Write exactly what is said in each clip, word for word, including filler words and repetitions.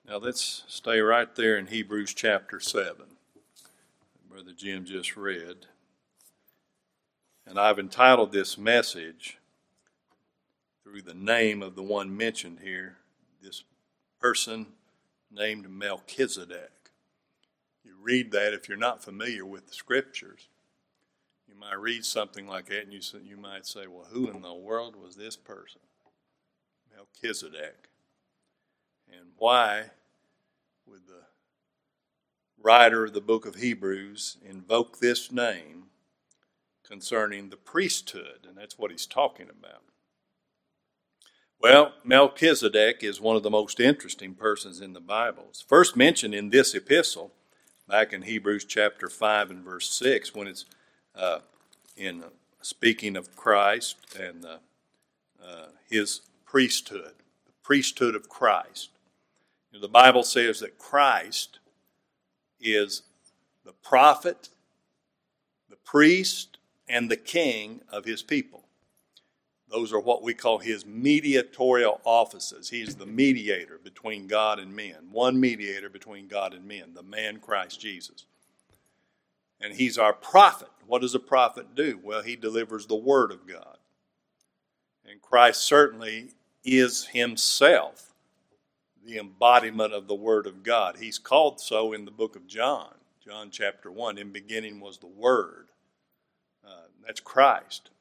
Now let's stay right there in Hebrews chapter seven. Brother Jim just read. And I've entitled this message through the name of the one mentioned here, this person named Melchizedek. You read that if you're not familiar with the scriptures. You might read something like that and you, you might say, well, who in the world was this person? Melchizedek. And why would the writer of the book of Hebrews invoke this name concerning the priesthood? And that's what he's talking about. Well, Melchizedek is one of the most interesting persons in the Bible. It's first mentioned in this epistle, back in Hebrews chapter five and verse six, when it's uh, in uh, speaking of Christ and uh, uh, his priesthood, the priesthood of Christ. You know, the Bible says that Christ is the prophet, the priest, and the king of his people. Those are what we call his mediatorial offices. He's the mediator between God and men. One mediator between God and men, the man Christ Jesus. And he's our prophet. What does a prophet do? Well, he delivers the word of God. And Christ certainly is himself the embodiment of the word of God. He's called so in the book of John. John chapter one, in beginning was the word. Uh, that's Christ.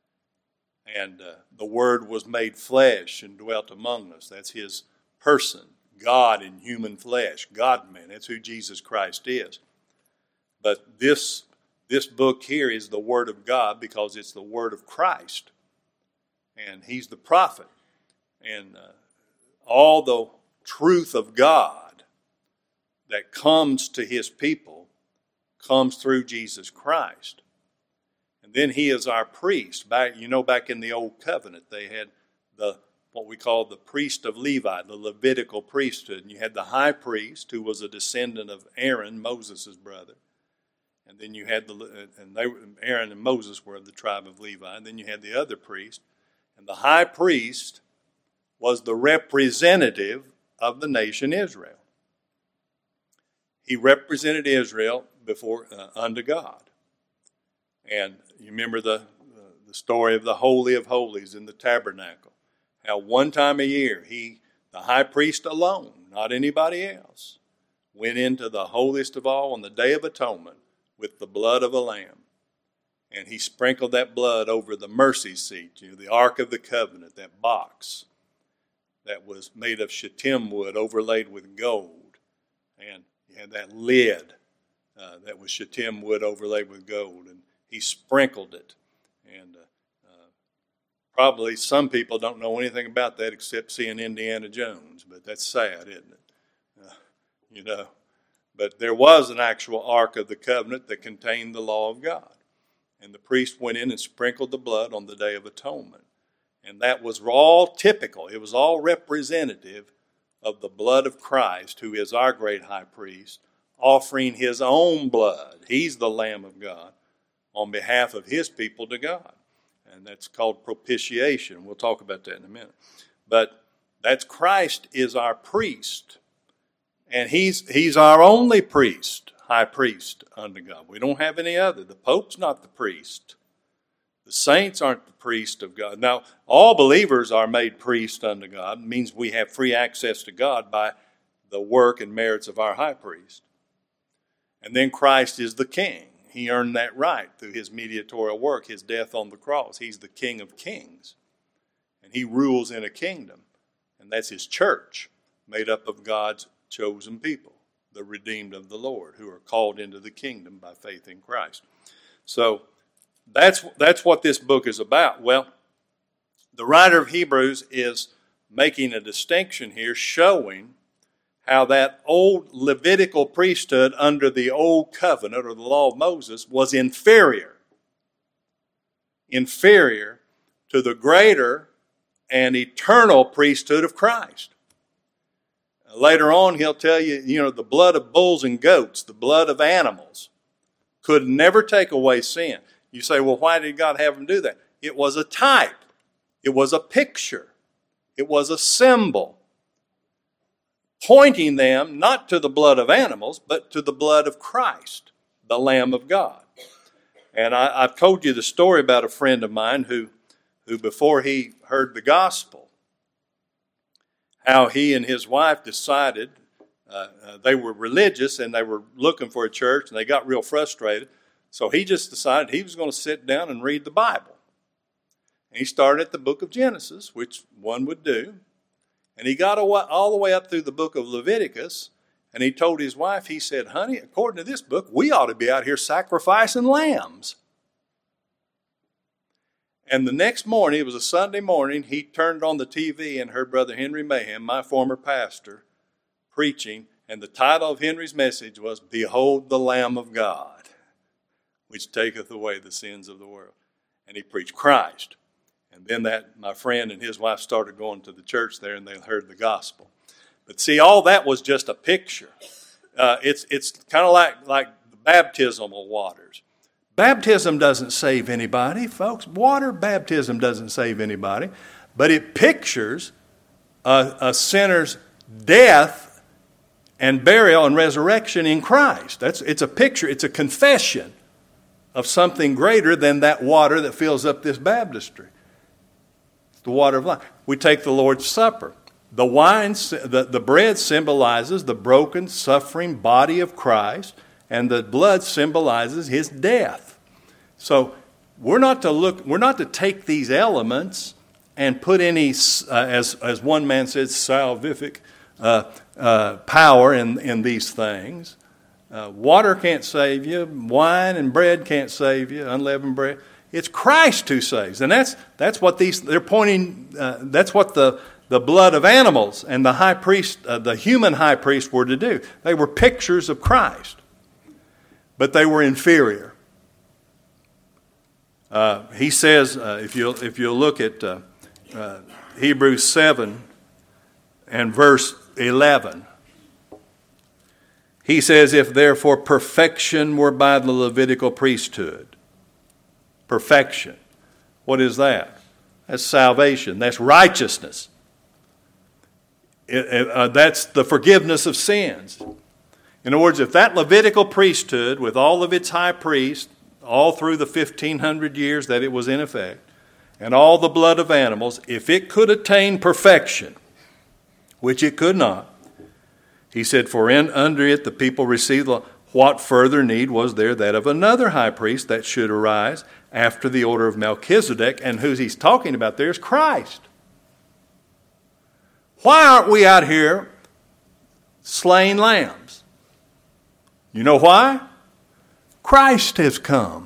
And uh, the Word was made flesh and dwelt among us. That's his person, God in human flesh, God-man. That's who Jesus Christ is. But this, this book here is the Word of God because it's the Word of Christ. And he's the prophet. And uh, all the truth of God that comes to his people comes through Jesus Christ. And then he is our priest. Back, you know, back in the Old Covenant, they had the what we call the priest of Levi, the Levitical priesthood. And you had the high priest, who was a descendant of Aaron, Moses' brother. And then you had the and they Aaron and Moses were of the tribe of Levi. And then you had the other priest. And the high priest was the representative of the nation Israel. He represented Israel before uh, unto God. And you remember the, uh, the story of the Holy of Holies in the tabernacle. How one time a year, he, the high priest alone, not anybody else, went into the holiest of all on the Day of Atonement with the blood of a lamb. And he sprinkled that blood over the mercy seat, you know, the Ark of the Covenant, that box that was made of shittim wood overlaid with gold. And you had that lid uh, that was shittim wood overlaid with gold. And he sprinkled it. And uh, uh, probably some people don't know anything about that except seeing Indiana Jones. But that's sad, isn't it? Uh, you know. But there was an actual Ark of the Covenant that contained the law of God. And the priest went in and sprinkled the blood on the Day of Atonement. And that was all typical. It was all representative of the blood of Christ, who is our great high priest, offering his own blood. He's the Lamb of God on behalf of his people to God. And that's called propitiation. We'll talk about that in a minute. But that's Christ is our priest. And he's he's our only priest, high priest unto God. We don't have any other. The Pope's not the priest. The saints aren't the priest of God. Now, all believers are made priest unto God. It means we have free access to God by the work and merits of our high priest. And then Christ is the king. He earned that right through his mediatorial work, his death on the cross. He's the King of kings. And he rules in a kingdom. And that's his church, made up of God's chosen people, the redeemed of the Lord, who are called into the kingdom by faith in Christ. So that's that's what this book is about. Well, the writer of Hebrews is making a distinction here, showing how that old Levitical priesthood under the old covenant or the law of Moses was inferior, inferior to the greater and eternal priesthood of Christ. Later on, he'll tell you, you know, the blood of bulls and goats, the blood of animals, could never take away sin. You say, well, why did God have them do that? It was a type. It was a picture. It was a symbol. pointing them not to the blood of animals, but to the blood of Christ, the Lamb of God. And I, I've told you the story about a friend of mine who, who before he heard the gospel, how he and his wife decided, uh, uh, they were religious and they were looking for a church and they got real frustrated. So he just decided he was going to sit down and read the Bible. And he started at the book of Genesis, which one would do. And he got all the way up through the book of Leviticus. And he told his wife, he said, honey, according to this book, we ought to be out here sacrificing lambs. And the next morning, it was a Sunday morning, he turned on the T V and heard Brother Henry Mayhem, my former pastor, preaching. And the title of Henry's message was, Behold the Lamb of God, which taketh away the sins of the world. And he preached Christ. And then that my friend and his wife started going to the church there and they heard the gospel. But see, all that was just a picture. Uh, it's it's kind of like, like the baptismal waters. Baptism doesn't save anybody, folks. Water baptism doesn't save anybody. But it pictures a, a sinner's death and burial and resurrection in Christ. That's it's a picture, it's a confession of something greater than that water that fills up this baptistry. It's the water of life. We take the Lord's Supper. The wine, the, the bread symbolizes the broken, suffering body of Christ, and the blood symbolizes his death. So we're not to look, we're not to take these elements and put any, uh, as as one man said, salvific uh, uh, power in in these things. Uh, water can't save you. Wine and bread can't save you. Unleavened bread. It's Christ who saves, and that's that's what these they're pointing. Uh, that's what the The blood of animals and the high priest, uh, the human high priest, were to do. They were pictures of Christ, but they were inferior. Uh, he says, uh, if you if you look at uh, uh, Hebrews seven and verse eleven, he says, "If therefore perfection were by the Levitical priesthood, perfection, what is that? That's salvation. That's righteousness." It, it, uh, that's the forgiveness of sins. In other words, if that Levitical priesthood, with all of its high priests, all through the fifteen hundred years that it was in effect, and all the blood of animals, if it could attain perfection, which it could not, he said, for in under it the people received the law. What further need was there that of another high priest that should arise after the order of Melchizedek? And who he's talking about there is Christ. Why aren't we out here slaying lambs? You know why? Christ has come.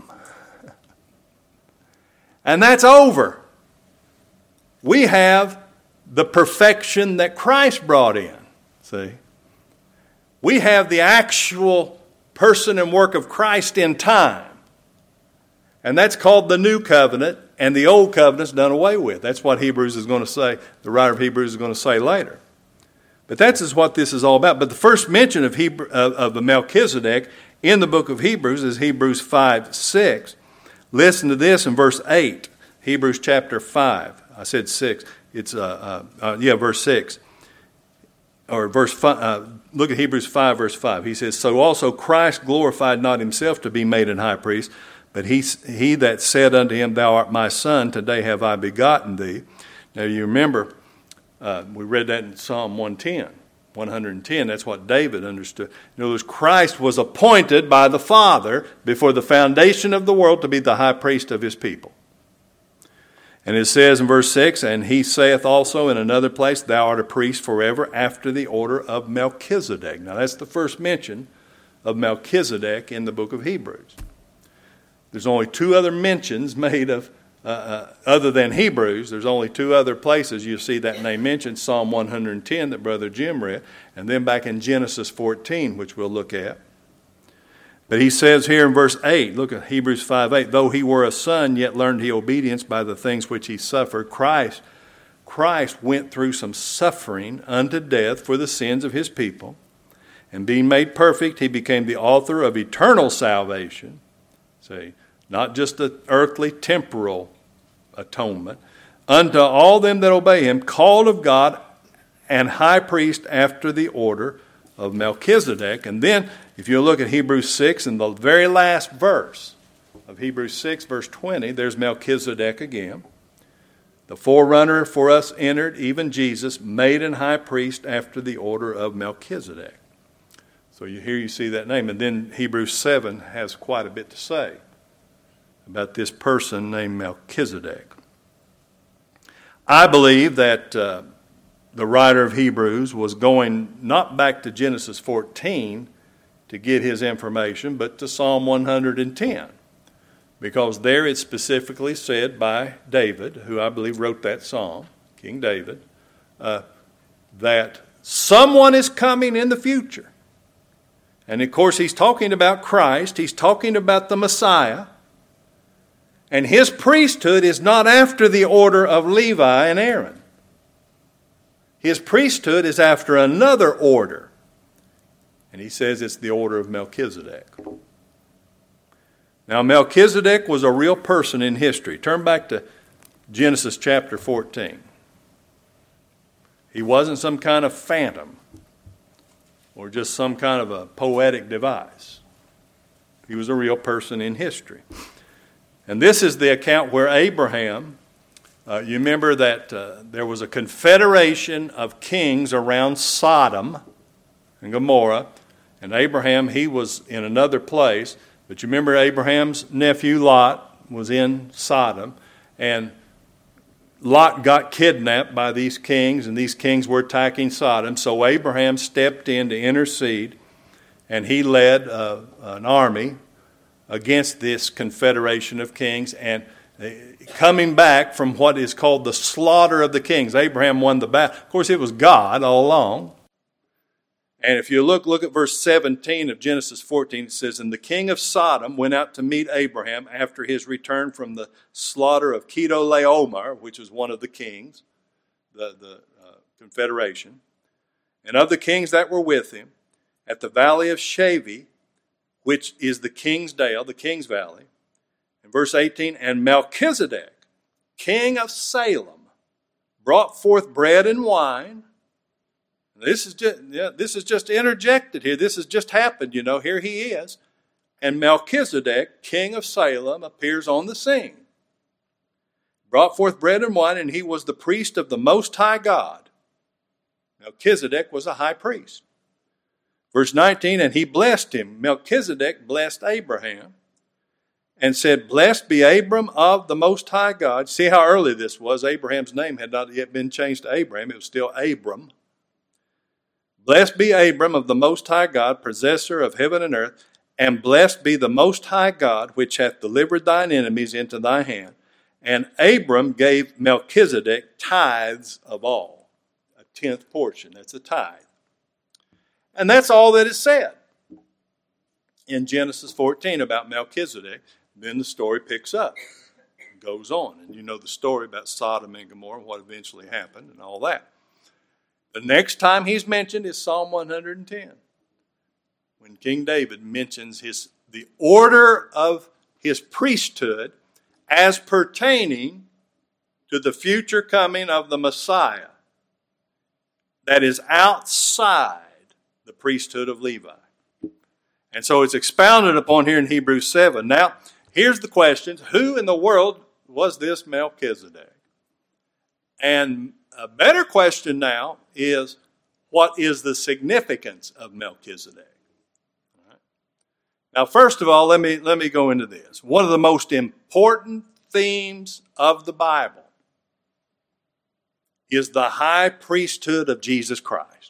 And that's over. We have the perfection that Christ brought in. See? We have the actual person and work of Christ in time. And that's called the new covenant, and the old covenant's done away with. That's what Hebrews is going to say, the writer of Hebrews is going to say later. But that's is what this is all about. But the first mention of, Hebrew, of, of the Melchizedek in the book of Hebrews is Hebrews five six. Listen to this in verse eight, Hebrews chapter five. I said six. It's, uh, uh, uh, yeah, verse six. Or verse five, uh, look at Hebrews five, verse five. He says, so also Christ glorified not himself to be made an high priest, but he, he that said unto him, thou art my son, today have I begotten thee. Now you remember, uh, we read that in Psalm one ten, one ten. That's what David understood. In other words, Christ was appointed by the Father before the foundation of the world to be the high priest of his people. And it says in verse six, and he saith also in another place, thou art a priest forever after the order of Melchizedek. Now that's the first mention of Melchizedek in the book of Hebrews. There's only two other mentions made of, uh, uh, other than Hebrews, there's only two other places you see that name mentioned. Psalm one ten that Brother Jim read, and then back in Genesis fourteen, which we'll look at. But he says here in verse eight, look at Hebrews five eight, though he were a son, yet learned he obedience by the things which he suffered. Christ, Christ went through some suffering unto death for the sins of his people. And being made perfect, he became the author of eternal salvation. See, not just the earthly, temporal atonement. Unto all them that obey him, called of God and high priest after the order of Melchizedek. And then, if you look at Hebrews six, in the very last verse of Hebrews six, verse twenty, there's Melchizedek again. The forerunner for us entered, even Jesus, made an high priest after the order of Melchizedek. So you, here you see that name. And then Hebrews seven has quite a bit to say about this person named Melchizedek. I believe that uh, the writer of Hebrews was going not back to Genesis fourteen to get his information, but to Psalm one hundred ten. Because there it's specifically said by David, who I believe wrote that psalm, King David, uh, that someone is coming in the future. And of course he's talking about Christ, he's talking about the Messiah, and his priesthood is not after the order of Levi and Aaron. His priesthood is after another order. And he says it's the order of Melchizedek. Now, Melchizedek was a real person in history. Turn back to Genesis chapter fourteen. He wasn't some kind of phantom or just some kind of a poetic device. He was a real person in history. And this is the account where Abraham, uh, you remember that uh, there was a confederation of kings around Sodom and Gomorrah, and Abraham, he was in another place. But you remember Abraham's nephew Lot was in Sodom, and Lot got kidnapped by these kings, and these kings were attacking Sodom. So Abraham stepped in to intercede, and he led uh, an army against this confederation of kings. And coming back from what is called the slaughter of the kings, Abraham won the battle. Of course, it was God all along. And if you look, look at verse seventeen of Genesis fourteen, it says, "And the king of Sodom went out to meet Abraham after his return from the slaughter of Chedorlaomer," which was one of the kings, the, the uh, confederation, "and of the kings that were with him, at the valley of Shaveh, which is the king's dale," the king's valley. In verse eighteen, "And Melchizedek, king of Salem, brought forth bread and wine." This is just yeah, this is just interjected here. This has just happened, you know. Here he is. "And Melchizedek, king of Salem, appears on the scene. Brought forth bread and wine, and he was the priest of the Most High God." Melchizedek was a high priest. Verse nineteen, "And he blessed him." Melchizedek blessed Abraham and said, "Blessed be Abram of the Most High God." See how early this was. Abraham's name had not yet been changed to Abraham. It was still Abram. "Blessed be Abram of the Most High God, possessor of heaven and earth, and blessed be the Most High God, which hath delivered thine enemies into thy hand. And Abram gave Melchizedek tithes of all." A tenth portion, that's a tithe. And that's all that is said in Genesis fourteen about Melchizedek. Then the story picks up, goes on. And you know the story about Sodom and Gomorrah, what eventually happened and all that. The next time he's mentioned is Psalm one hundred ten, when King David mentions his the order of his priesthood as pertaining to the future coming of the Messiah that is outside the priesthood of Levi. And so it's expounded upon here in Hebrews seven. Now, here's the questions. Who in the world was this Melchizedek? And a better question now is, what is the significance of Melchizedek? All right. Now, first of all, let me, let me go into this. One of the most important themes of the Bible is the high priesthood of Jesus Christ.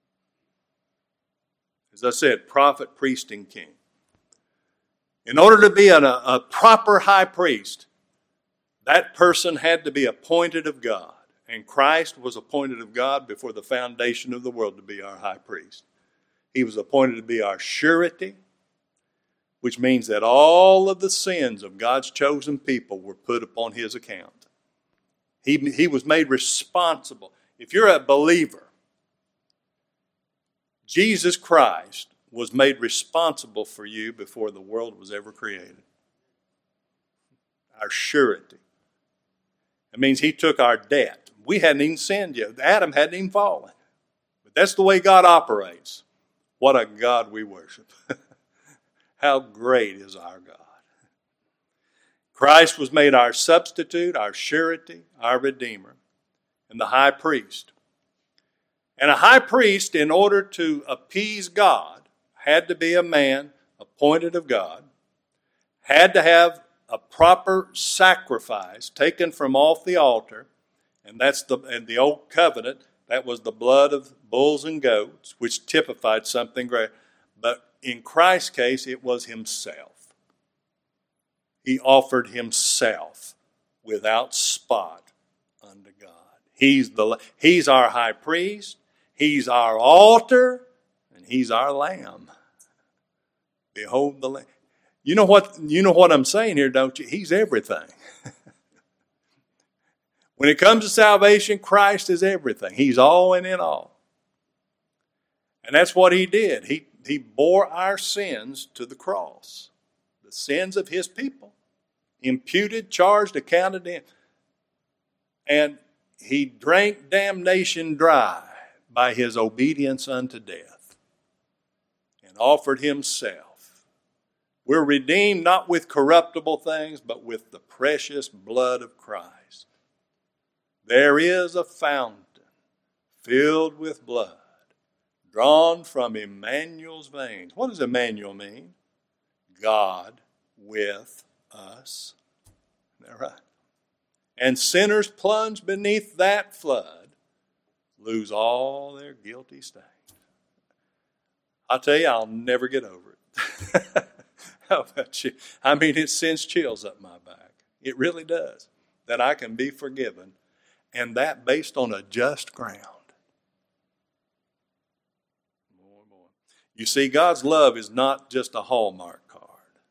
As I said, prophet, priest, and king. In order to be an, a, a proper high priest, that person had to be appointed of God. And Christ was appointed of God before the foundation of the world to be our high priest. He was appointed to be our surety, which means that all of the sins of God's chosen people were put upon his account. He, he was made responsible. If you're a believer, Jesus Christ was made responsible for you before the world was ever created. Our surety. It means he took our debt. We hadn't even sinned yet. Adam hadn't even fallen. But that's the way God operates. What a God we worship. How great is our God. Christ was made our substitute, our surety, our Redeemer, and the high priest. And a high priest, in order to appease God, had to be a man appointed of God, had to have a proper sacrifice taken from off the altar, and that's the in the old covenant, that was the blood of bulls and goats, which typified something great. But in Christ's case, it was himself. He offered himself without spot unto God. He's the He's our high priest, he's our altar, and he's our lamb. Behold the lamb. You know what you know what I'm saying here, don't you? He's everything. When it comes to salvation, Christ is everything. He's all and in all. And that's what he did. He, he bore our sins to the cross. The sins of his people. Imputed, charged, accounted in. And he drank damnation dry by his obedience unto death. And offered himself. We're redeemed not with corruptible things, but with the precious blood of Christ. There is a fountain filled with blood, drawn from Emmanuel's veins. What does Emmanuel mean? God with us. Isn't that right? And sinners plunged beneath that flood lose all their guilty stains. I'll tell you, I'll never get over it. How about you? I mean, it sends chills up my back. It really does. That I can be forgiven. And that based on a just ground. Boy, boy. You see, God's love is not just a Hallmark card.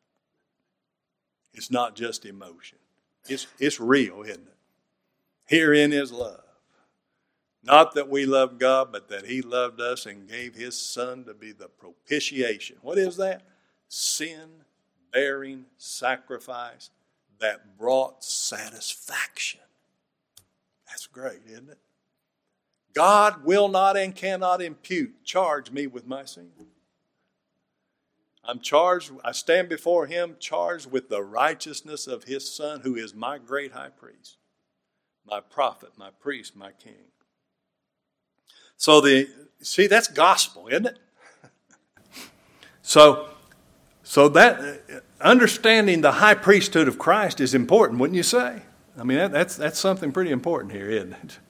It's not just emotion. It's, it's real, isn't it? Herein is love. Not that we love God, but that he loved us and gave his Son to be the propitiation. What is that? Sin-bearing sacrifice that brought satisfaction. That's great, isn't it? God will not and cannot impute, charge me with my sin. I'm charged, I stand before him charged with the righteousness of his Son, who is my great high priest, my prophet, my priest, my king. So the, see, that's gospel, isn't it? so, so that, understanding the high priesthood of Christ is important, wouldn't you say? I mean, that, that's that's something pretty important here, isn't it?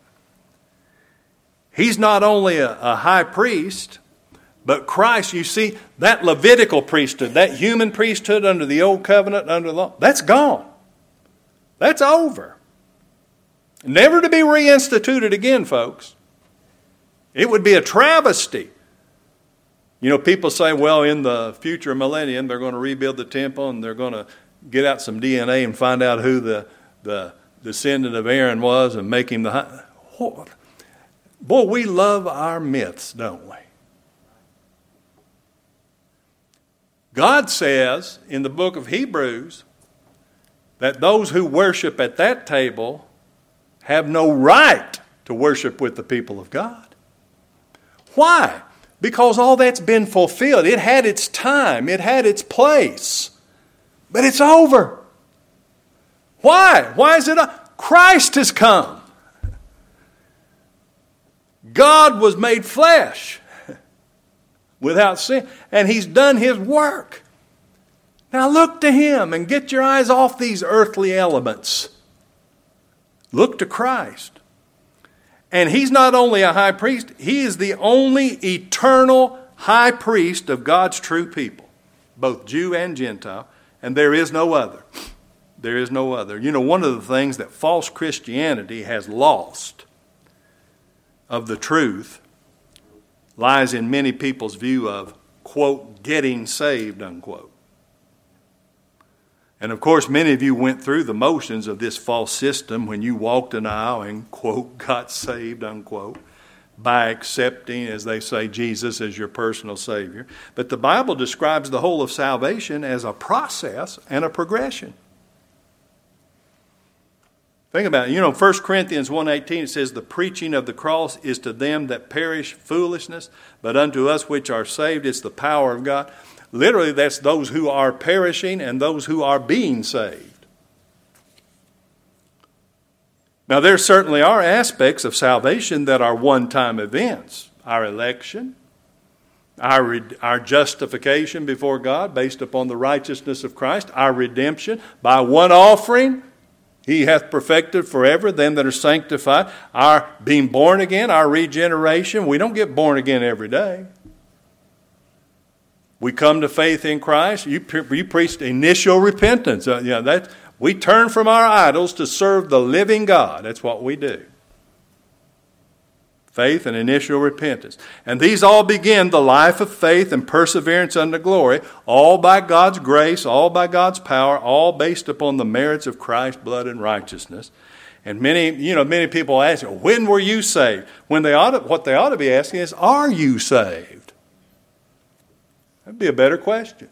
He's not only a, a high priest, but Christ, you see, that Levitical priesthood, that human priesthood under the old covenant, under the law, that's gone. That's over. Never to be reinstituted again, folks. It would be a travesty. You know, people say, well, in the future millennium, they're going to rebuild the temple and they're going to get out some D N A and find out who the the descendant of Aaron was and make him the high. Boy, we love our myths, don't we? God says in the book of Hebrews that those who worship at that table have no right to worship with the people of God. Why? Because all that's been fulfilled. It had its time. It had its place. But it's over. Why? Why is it? A- Christ has come. God was made flesh without sin, and he's done his work. Now look to him and get your eyes off these earthly elements. Look to Christ. And he's not only a high priest, he is the only eternal high priest of God's true people, both Jew and Gentile, and there is no other. There is no other. You know, one of the things that false Christianity has lost of the truth lies in many people's view of, quote, getting saved, unquote. And of course, many of you went through the motions of this false system when you walked an aisle and, quote, got saved, unquote, by accepting, as they say, Jesus as your personal Savior. But the Bible describes the whole of salvation as a process and a progression. Think about it. You know, First Corinthians one eighteen, it says, the preaching of the cross is to them that perish foolishness, but unto us which are saved, it's the power of God. Literally, that's those who are perishing and those who are being saved. Now, there certainly are aspects of salvation that are one-time events. Our election, our, our justification before God based upon the righteousness of Christ, our redemption by one offering, He hath perfected forever them that are sanctified. Our being born again, our regeneration. We don't get born again every day. We come to faith in Christ. You, you preached initial repentance. Uh, you know, that, we turn from our idols to serve the living God. That's what we do. Faith and initial repentance. And these all begin the life of faith and perseverance unto glory, all by God's grace, all by God's power, all based upon the merits of Christ's blood and righteousness. And many, you know, many people ask, when were you saved? When they ought to, what they ought to be asking is, are you saved? That'd be a better question.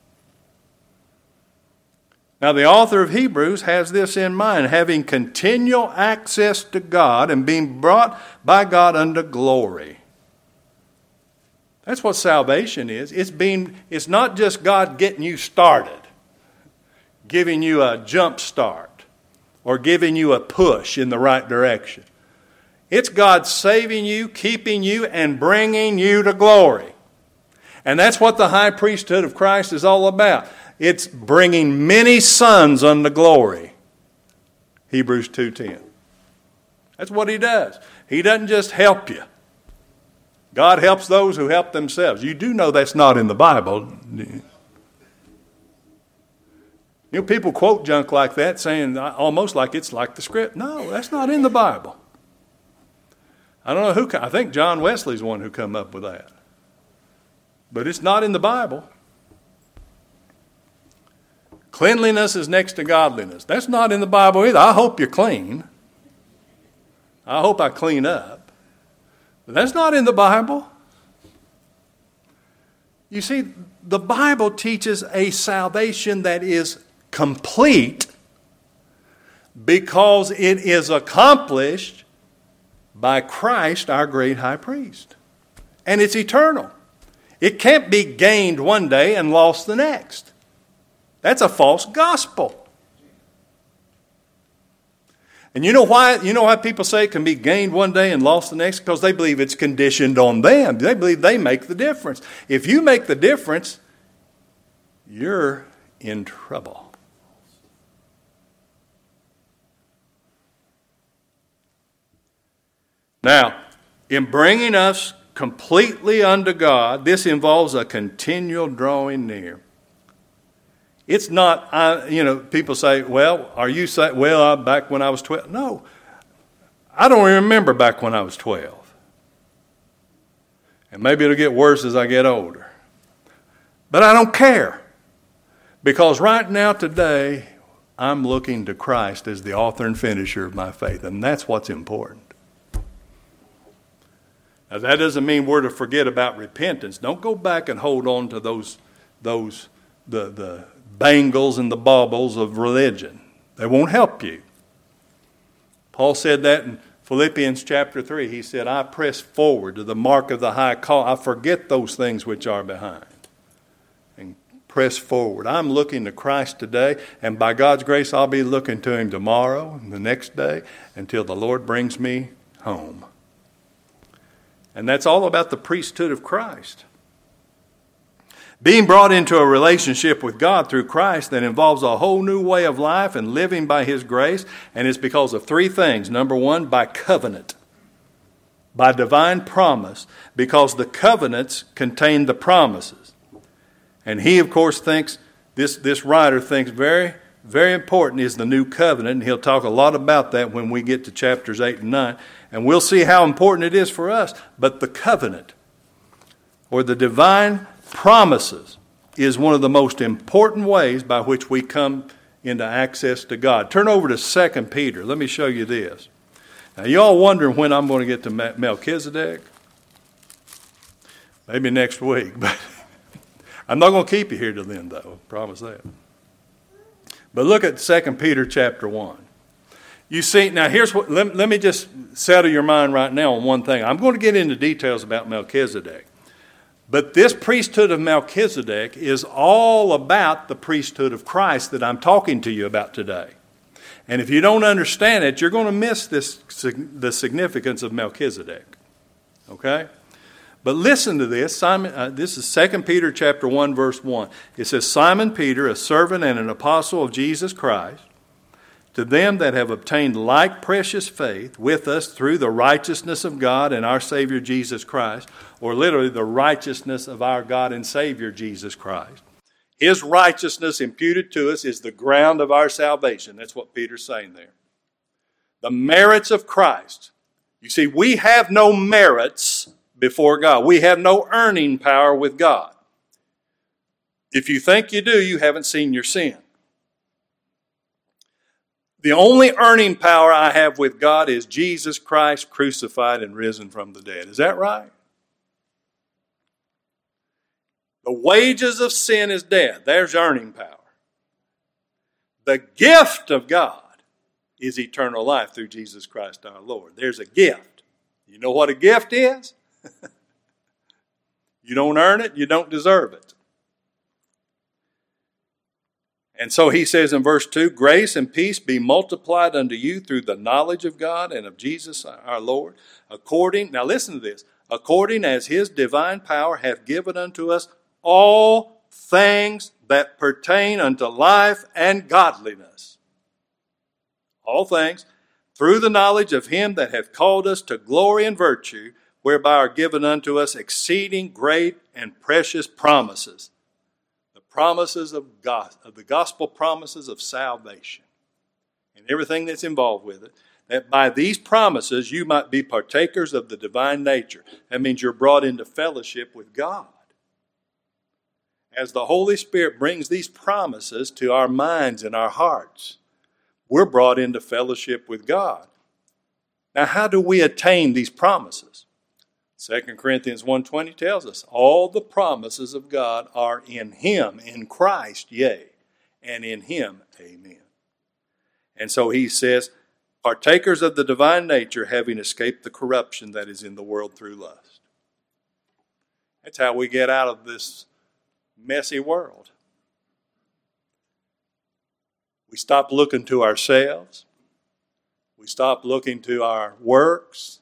Now, the author of Hebrews has this in mind, having continual access to God and being brought by God unto glory. That's what salvation is. It's being, it's not just God getting you started, giving you a jump start, or giving you a push in the right direction. It's God saving you, keeping you, and bringing you to glory. And that's what the high priesthood of Christ is all about. It's bringing many sons unto glory. Hebrews two ten. That's what He does. He doesn't just help you. God helps those who help themselves. You do know that's not in the Bible. You know, people quote junk like that, saying almost like it's like the script. No, that's not in the Bible. I don't know who. I think John Wesley's the one who come up with that. But it's not in the Bible. Cleanliness is next to godliness. That's not in the Bible either. I hope you're clean. I hope I clean up. But that's not in the Bible. You see, the Bible teaches a salvation that is complete because it is accomplished by Christ, our great high priest. And it's eternal. It can't be gained one day and lost the next. That's a false gospel. And you know why? You know why people say it can be gained one day and lost the next? Because they believe it's conditioned on them. They believe they make the difference. If you make the difference, you're in trouble. Now, in bringing us completely unto God, this involves a continual drawing near. It's not, I, you know, people say, well, are you saying, well, I, back when I was twelve? No, I don't remember back when I was twelve. And maybe it'll get worse as I get older. But I don't care. Because right now, today, I'm looking to Christ as the author and finisher of my faith. And that's what's important. Now, that doesn't mean we're to forget about repentance. Don't go back and hold on to those, those, the, the, bangles and the baubles of religion. They won't help you. Paul said that in Philippians chapter three. He said, I press forward to the mark of the high call. I forget those things which are behind and press forward. I'm looking to Christ today, and by God's grace, I'll be looking to Him tomorrow and the next day until the Lord brings me home. And that's all about the priesthood of Christ. Being brought into a relationship with God through Christ that involves a whole new way of life and living by His grace, and it's because of three things. Number one, by covenant, by divine promise, because the covenants contain the promises. And he, of course, thinks, this, this writer thinks very, very important is the new covenant, and he'll talk a lot about that when we get to chapters eight and nine, and we'll see how important it is for us. But the covenant, or the divine promises, is one of the most important ways by which we come into access to God. Turn over to Second Peter. Let me show you this. Now, you all wondering when I'm going to get to Melchizedek? Maybe next week, but I'm not going to keep you here till then, though. I promise that. But look at Second Peter chapter one. You see, now here's what, let, let me just settle your mind right now on one thing. I'm going to get into details about Melchizedek. But this priesthood of Melchizedek is all about the priesthood of Christ that I'm talking to you about today. And if you don't understand it, you're going to miss this, the significance of Melchizedek. Okay? But listen to this. Simon, uh, this is Second Peter chapter one, verse one. It says, Simon Peter, a servant and an apostle of Jesus Christ, to them that have obtained like precious faith with us through the righteousness of God and our Savior Jesus Christ, or literally the righteousness of our God and Savior Jesus Christ. His righteousness imputed to us is the ground of our salvation. That's what Peter's saying there. The merits of Christ. You see, we have no merits before God. We have no earning power with God. If you think you do, you haven't seen your sin. The only earning power I have with God is Jesus Christ crucified and risen from the dead. Is that right? The wages of sin is death. There's earning power. The gift of God is eternal life through Jesus Christ our Lord. There's a gift. You know what a gift is? You don't earn it, you don't deserve it. And so he says in verse two, grace and peace be multiplied unto you through the knowledge of God and of Jesus our Lord, according, now listen to this, according as his divine power hath given unto us all things that pertain unto life and godliness. All things, through the knowledge of him that hath called us to glory and virtue, whereby are given unto us exceeding great and precious promises. Promises of God, of the gospel promises of salvation and everything that's involved with it, that by these promises you might be partakers of the divine nature. That means you're brought into fellowship with God. As the Holy Spirit brings these promises to our minds and our hearts, we're brought into fellowship with God. Now, how do we attain these promises? Second Corinthians one twenty tells us, all the promises of God are in him, in Christ, yea, and in him, amen. And so he says, partakers of the divine nature, having escaped the corruption that is in the world through lust. That's how we get out of this messy world. We stop looking to ourselves. We stop looking to our works.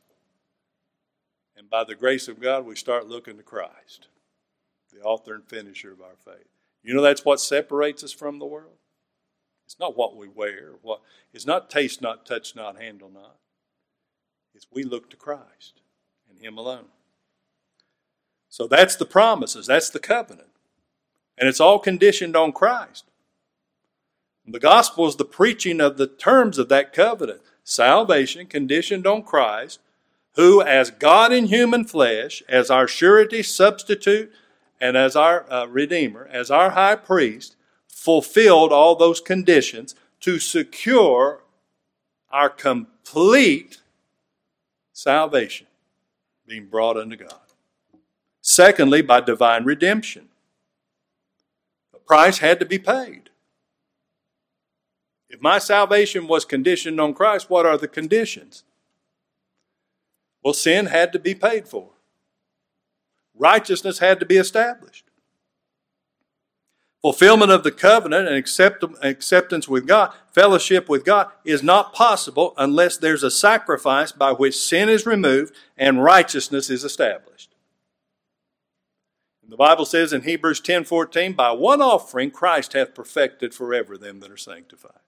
And by the grace of God, we start looking to Christ, the author and finisher of our faith. You know that's what separates us from the world? It's not what we wear. What, it's not taste not, touch not, handle not. It's we look to Christ and him alone. So that's the promises. That's the covenant. And it's all conditioned on Christ. The gospel is the preaching of the terms of that covenant. Salvation conditioned on Christ, who as God in human flesh, as our surety substitute, and as our uh, Redeemer, as our high priest, fulfilled all those conditions to secure our complete salvation, being brought unto God. Secondly, by divine redemption. The price had to be paid. If my salvation was conditioned on Christ, what are the conditions? Well, sin had to be paid for. Righteousness had to be established. Fulfillment of the covenant and accept, acceptance with God, fellowship with God, is not possible unless there's a sacrifice by which sin is removed and righteousness is established. The Bible says in Hebrews ten fourteen, by one offering Christ hath perfected forever them that are sanctified.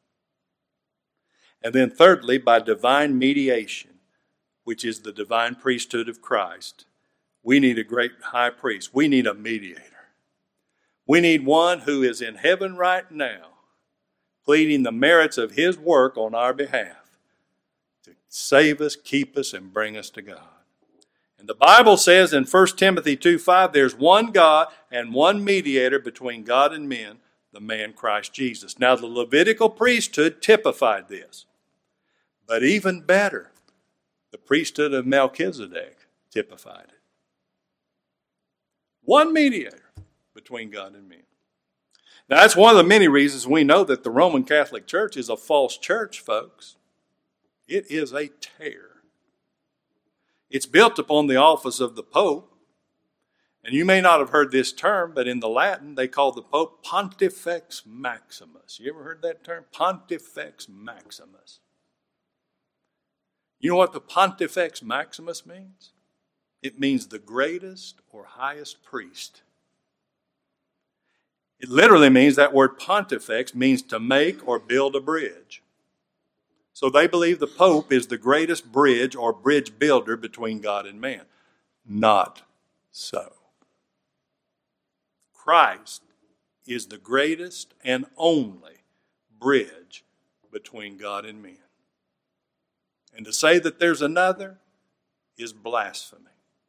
And then thirdly, by divine mediation, which is the divine priesthood of Christ. We need a great high priest. We need a mediator. We need one who is in heaven right now, pleading the merits of his work on our behalf to save us, keep us, and bring us to God. And the Bible says in First Timothy two five, there's one God and one mediator between God and men, the man Christ Jesus. Now the Levitical priesthood typified this. But even better, the priesthood of Melchizedek typified it. One mediator between God and men. Now that's one of the many reasons we know that the Roman Catholic Church is a false church, folks. It is a tear. It's built upon the office of the Pope. And you may not have heard this term, but in the Latin, they call the Pope Pontifex Maximus. You ever heard that term? Pontifex Maximus. You know what the Pontifex Maximus means? It means the greatest or highest priest. It literally means, that word pontifex means to make or build a bridge. So they believe the Pope is the greatest bridge or bridge builder between God and man. Not so. Christ is the greatest and only bridge between God and men. And to say that there's another is blasphemy.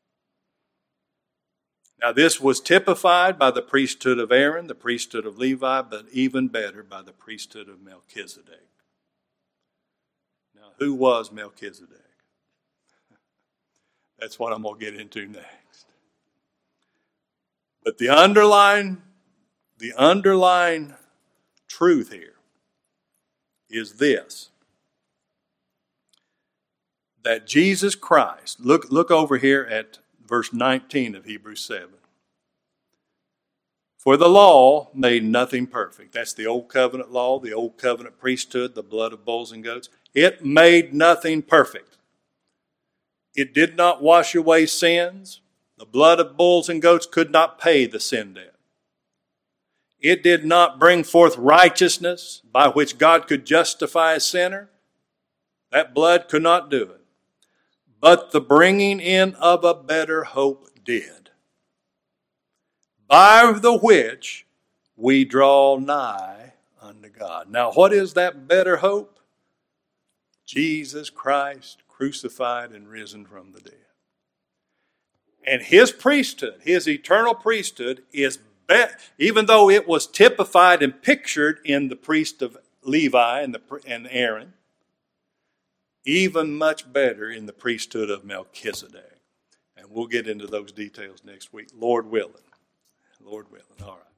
Now, this was typified by the priesthood of Aaron, the priesthood of Levi, but even better by the priesthood of Melchizedek. Now, who was Melchizedek? That's what I'm going to get into next. But the underlying, the underlying truth here is this: that Jesus Christ, look, look over here at verse nineteen of Hebrews seven. For the law made nothing perfect. That's the old covenant law, the old covenant priesthood, the blood of bulls and goats. It made nothing perfect. It did not wash away sins. The blood of bulls and goats could not pay the sin debt. It did not bring forth righteousness by which God could justify a sinner. That blood could not do it. But the bringing in of a better hope did, by the which we draw nigh unto God. Now, what is that better hope? Jesus Christ crucified and risen from the dead. And his priesthood, his eternal priesthood, is be- even though it was typified and pictured in the priest of Levi and, the, and Aaron, even much better in the priesthood of Melchizedek. And we'll get into those details next week, Lord willing. Lord willing. All right.